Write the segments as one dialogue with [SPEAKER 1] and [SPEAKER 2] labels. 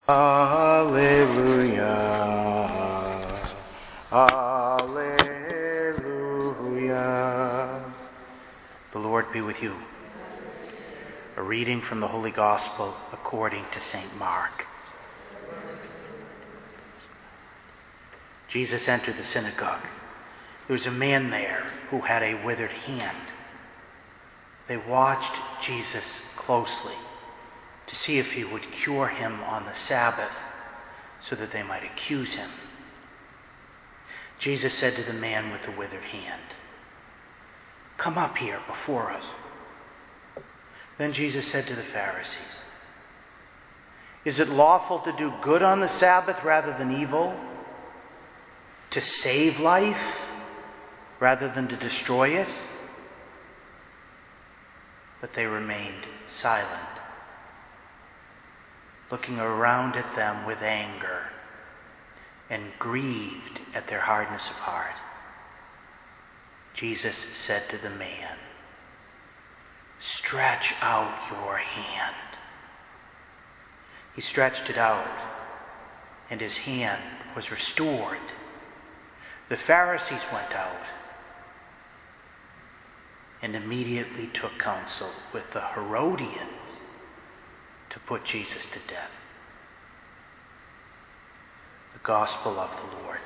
[SPEAKER 1] Alleluia. Alleluia. The Lord be with you. A reading from the Holy Gospel according to St. Mark. Jesus entered the synagogue. There was a man there who had a withered hand. They watched Jesus closely to see if he would cure him on the Sabbath so that they might accuse him. Jesus said to the man with the withered hand, "Come up here before us." Then Jesus said to the Pharisees, "Is it lawful to do good on the Sabbath rather than evil? To save life rather than to destroy it?" But they remained silent, looking around at them with anger and grieved at their hardness of heart. Jesus said to the man, "Stretch out your hand." He stretched it out, and his hand was restored. The Pharisees went out and immediately took counsel with the Herodians to put Jesus to death. The Gospel of the Lord.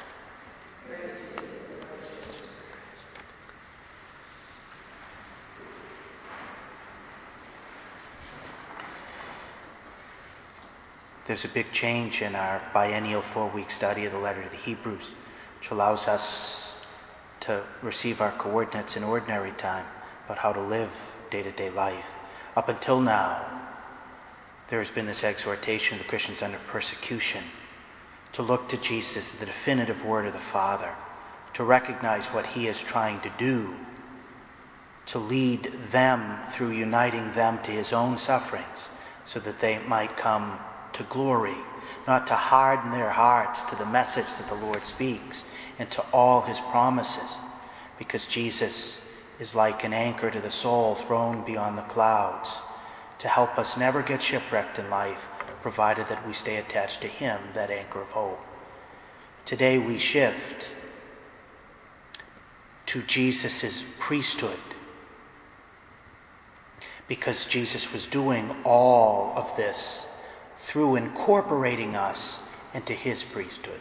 [SPEAKER 1] There's a big change in our biennial 4-week study of the letter to the Hebrews, which allows us to receive our coordinates in ordinary time about how to live day-to-day life. Up until now, there has been this exhortation to Christians under persecution to look to Jesus, the definitive word of the Father, to recognize what he is trying to do, to lead them through uniting them to his own sufferings so that they might come to glory, not to harden their hearts to the message that the Lord speaks and to all his promises, because Jesus is like an anchor to the soul thrown beyond the clouds to help us never get shipwrecked in life, provided that we stay attached to him, that anchor of hope. Today we shift to Jesus' priesthood, because Jesus was doing all of this through incorporating us into his priesthood.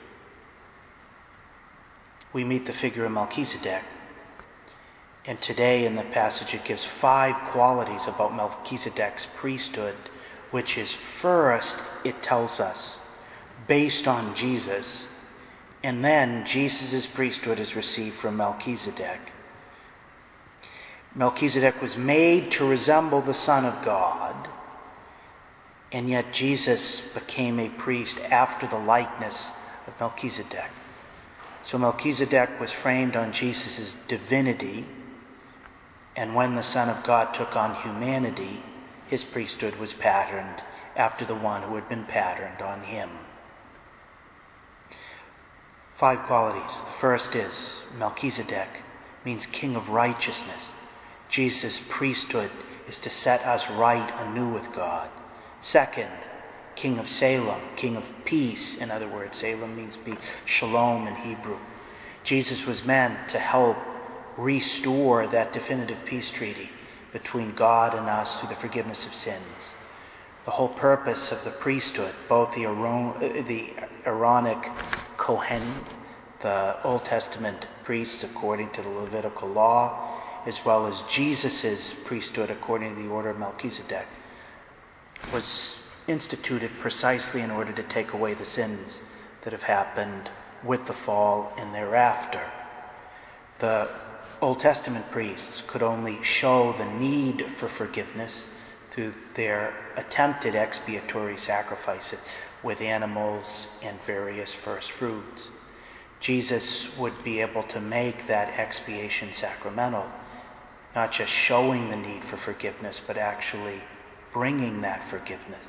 [SPEAKER 1] We meet the figure of Melchizedek, and today in the passage it gives 5 qualities about Melchizedek's priesthood, which is, first, it tells us, based on Jesus, and then Jesus' priesthood is received from Melchizedek. Melchizedek was made to resemble the Son of God, and yet Jesus became a priest after the likeness of Melchizedek. So Melchizedek was framed on Jesus' divinity, and when the Son of God took on humanity, his priesthood was patterned after the one who had been patterned on him. 5 qualities. The first is Melchizedek means king of righteousness. Jesus' priesthood is to set us right anew with God. Second, king of Salem, king of peace. In other words, Salem means peace, shalom in Hebrew. Jesus was meant to help restore that definitive peace treaty between God and us through the forgiveness of sins. The whole purpose of the priesthood, both the Aaronic Kohen, the Old Testament priests according to the Levitical law, as well as Jesus' priesthood according to the order of Melchizedek, was instituted precisely in order to take away the sins that have happened with the fall and thereafter. The Old Testament priests could only show the need for forgiveness through their attempted expiatory sacrifices with animals and various first fruits. Jesus would be able to make that expiation sacramental, not just showing the need for forgiveness, but actually bringing that forgiveness.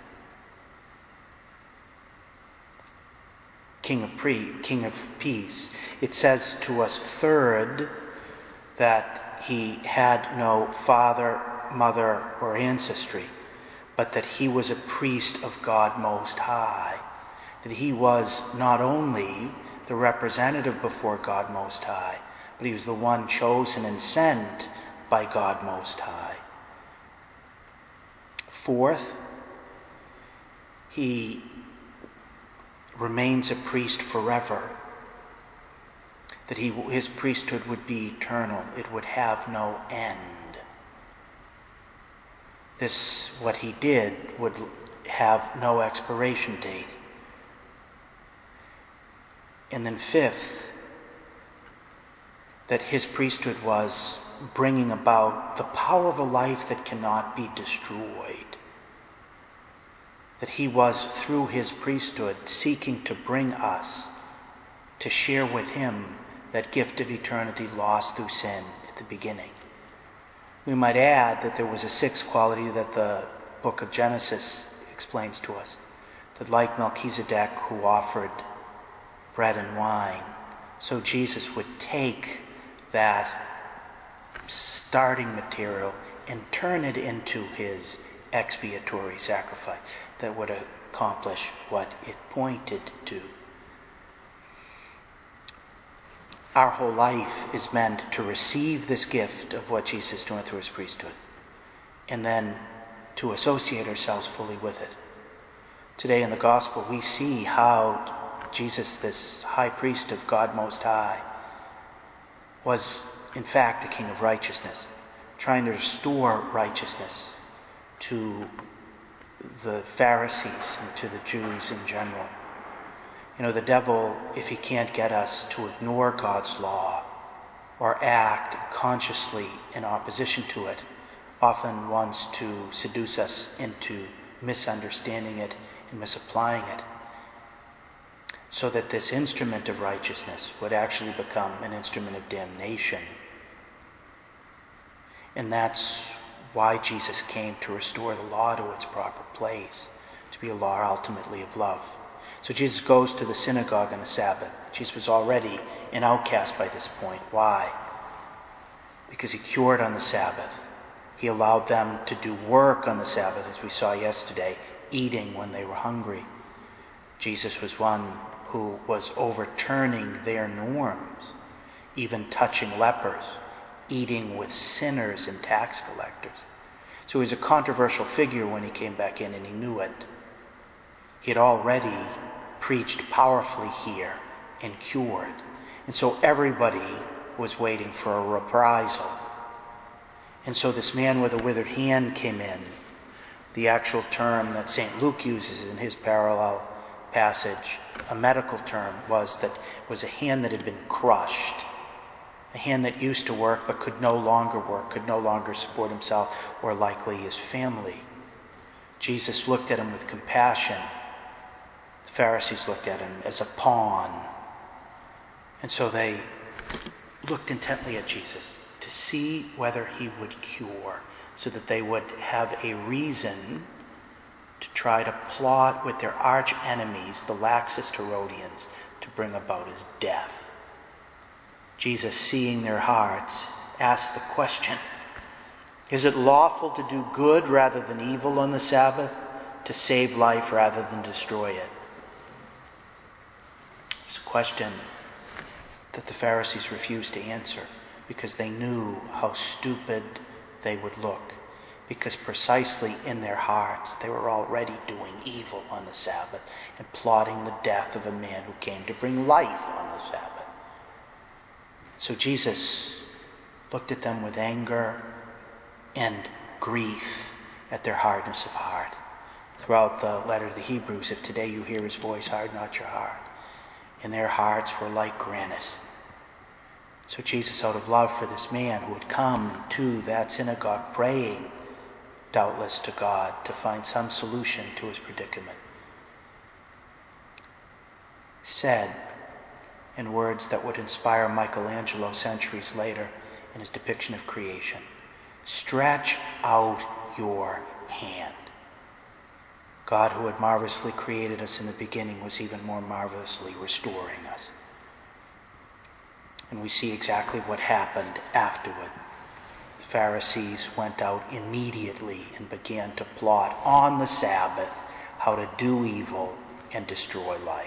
[SPEAKER 1] King of peace. It says to us, third, that he had no father, mother, or ancestry, but that he was a priest of God Most High. that he was not only the representative before God Most High, but he was the one chosen and sent by God Most High. Fourth, he remains a priest forever, that his priesthood would be eternal. It would have no end. This, what he did, would have no expiration date. And then fifth, that his priesthood was bringing about the power of a life that cannot be destroyed. That he was, through his priesthood, seeking to bring us to share with him that gift of eternity lost through sin at the beginning. We might add that there was a sixth quality that the book of Genesis explains to us, that like Melchizedek, who offered bread and wine, so Jesus would take that starting material and turn it into his expiatory sacrifice that would accomplish what it pointed to. Our whole life is meant to receive this gift of what Jesus is doing through his priesthood, and then to associate ourselves fully with it. Today in the gospel, we see how Jesus, this high priest of God Most High, was in fact the King of righteousness, trying to restore righteousness to the Pharisees and to the Jews in general. You know, the devil, if he can't get us to ignore God's law or act consciously in opposition to it, often wants to seduce us into misunderstanding it and misapplying it, so that this instrument of righteousness would actually become an instrument of damnation. And that's why Jesus came, to restore the law to its proper place, to be a law ultimately of love. So Jesus goes to the synagogue on the Sabbath. Jesus was already an outcast by this point. Why? Because he cured on the Sabbath. He allowed them to do work on the Sabbath, as we saw yesterday, eating when they were hungry. Jesus was one who was overturning their norms, even touching lepers, eating with sinners and tax collectors. So he was a controversial figure when he came back in, and he knew it. He had already preached powerfully here and cured. And so everybody was waiting for a reprisal. And so this man with a withered hand came in. The actual term that St. Luke uses in his parallel passage, a medical term, was a hand that had been crushed. A hand that used to work but could no longer work, could no longer support himself or likely his family. Jesus looked at him with compassion. The Pharisees looked at him as a pawn. And so they looked intently at Jesus to see whether he would cure, so that they would have a reason to try to plot with their arch enemies, the laxist Herodians, to bring about his death. Jesus, seeing their hearts, asked the question, is it lawful to do good rather than evil on the Sabbath, to save life rather than destroy it? It's a question that the Pharisees refused to answer because they knew how stupid they would look, because precisely in their hearts they were already doing evil on the Sabbath and plotting the death of a man who came to bring life on the Sabbath. So Jesus looked at them with anger and grief at their hardness of heart. Throughout the letter to the Hebrews, if today you hear his voice, harden not your heart. And their hearts were like granite. So Jesus, out of love for this man who had come to that synagogue praying, doubtless to God, to find some solution to his predicament, said, in words that would inspire Michelangelo centuries later in his depiction of creation, stretch out your hand. God, who had marvelously created us in the beginning, was even more marvelously restoring us. And we see exactly what happened afterward. The Pharisees went out immediately and began to plot on the Sabbath how to do evil and destroy life.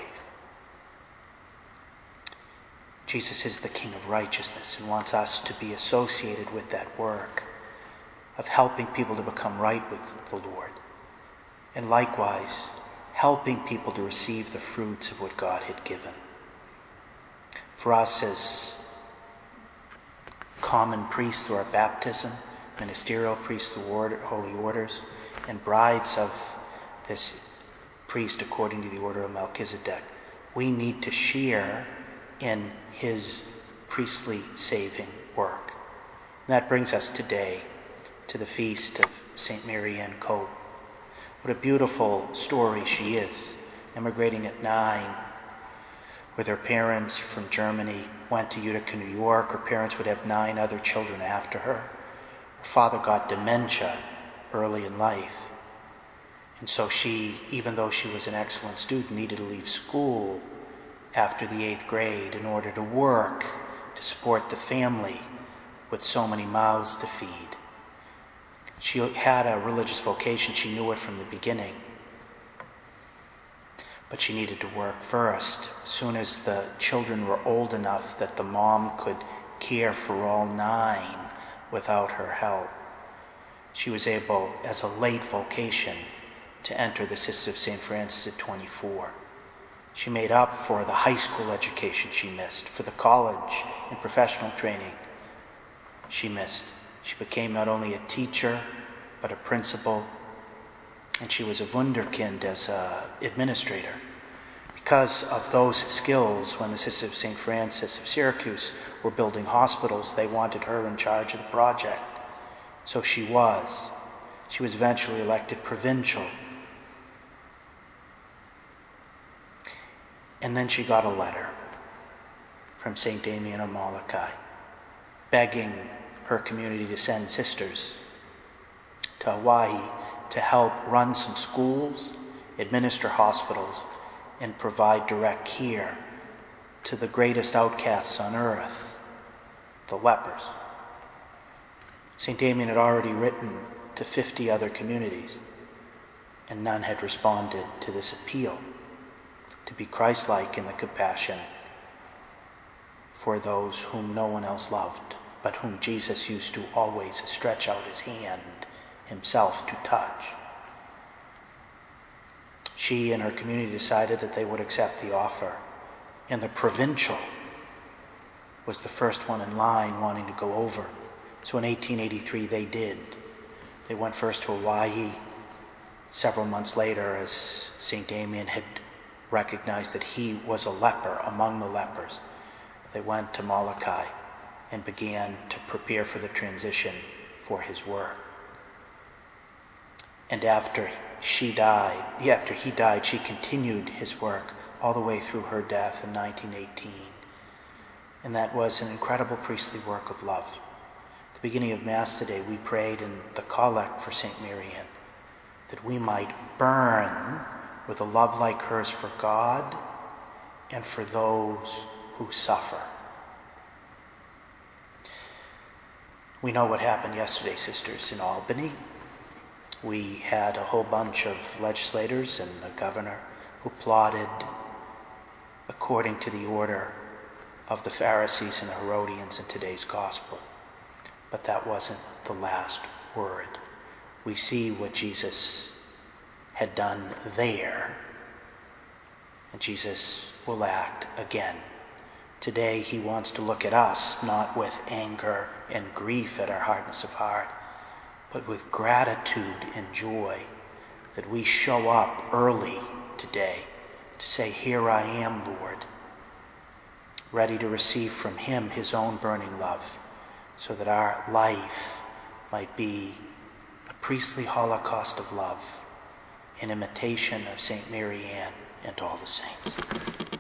[SPEAKER 1] Jesus is the King of righteousness and wants us to be associated with that work of helping people to become right with the Lord, and likewise helping people to receive the fruits of what God had given. For us as common priests through our baptism, ministerial priests through holy orders, and brides of this priest according to the order of Melchizedek, we need to share in his priestly saving work. And that brings us today to the feast of St. Mary Ann Cope. What a beautiful story she is, emigrating at 9 with her parents from Germany, went to Utica, New York. Her parents would have 9 other children after her. Her father got dementia early in life. And so she, even though she was an excellent student, needed to leave school after the 8th grade in order to work, to support the family with so many mouths to feed. She had a religious vocation. She knew it from the beginning. But she needed to work first. As soon as the children were old enough that the mom could care for all 9 without her help, she was able, as a late vocation, to enter the Sisters of St. Francis at 24. She made up for the high school education she missed, for the college and professional training she missed. She became not only a teacher, but a principal, and she was a wunderkind as an administrator. Because of those skills, when the Sisters of St. Francis of Syracuse were building hospitals, they wanted her in charge of the project. So she was. She was eventually elected provincial. And then she got a letter from St. Damien of Molokai, begging her community to send sisters to Hawaii to help run some schools, administer hospitals, and provide direct care to the greatest outcasts on earth, the lepers. St. Damien had already written to 50 other communities, and none had responded to this appeal to be Christ-like in the compassion for those whom no one else loved, but whom Jesus used to always stretch out his hand himself to touch. She and her community decided that they would accept the offer, and the provincial was the first one in line wanting to go over. So in 1883 they did. They went first to Hawaii. Several months later, as St. Damien had recognized that he was a leper among the lepers, they went to Molokai and began to prepare for the transition for his work. And after he died, she continued his work all the way through her death in 1918. And that was an incredible priestly work of love. At the beginning of Mass today, we prayed in the collect for St. Mary Ann that we might burn with a love like hers for God and for those who suffer. We know what happened yesterday, sisters, in Albany. We had a whole bunch of legislators and the governor who plotted according to the order of the Pharisees and the Herodians in today's gospel. But that wasn't the last word. We see what Jesus had done there, and Jesus will act again. Today he wants to look at us not with anger and grief at our hardness of heart, but with gratitude and joy that we show up early today to say, "Here I am, Lord," ready to receive from him his own burning love, so that our life might be a priestly holocaust of love in imitation of St. Mary Ann and all the saints.